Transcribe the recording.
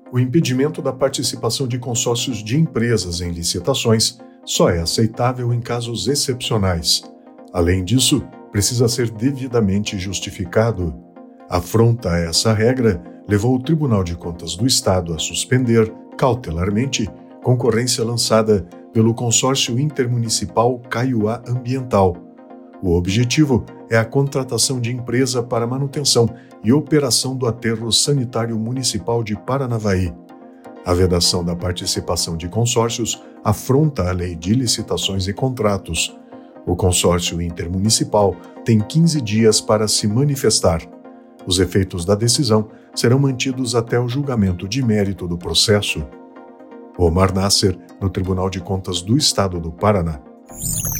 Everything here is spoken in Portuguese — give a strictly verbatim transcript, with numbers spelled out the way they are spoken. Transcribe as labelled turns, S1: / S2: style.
S1: O impedimento da participação de consórcios de empresas em licitações só é aceitável em casos excepcionais. Além disso, precisa ser devidamente justificado. A afronta a essa regra levou o Tribunal de Contas do Estado a suspender, cautelarmente, concorrência lançada pelo consórcio intermunicipal Caiuá Ambiental. O objetivo é a contratação de empresa para manutenção e operação do aterro sanitário municipal de Paranavaí. A vedação da participação de consórcios afronta a Lei de Licitações e Contratos. O consórcio intermunicipal tem quinze dias para se manifestar. Os efeitos da decisão serão mantidos até o julgamento de mérito do processo. Omar Nasser, no Tribunal de Contas do Estado do Paraná.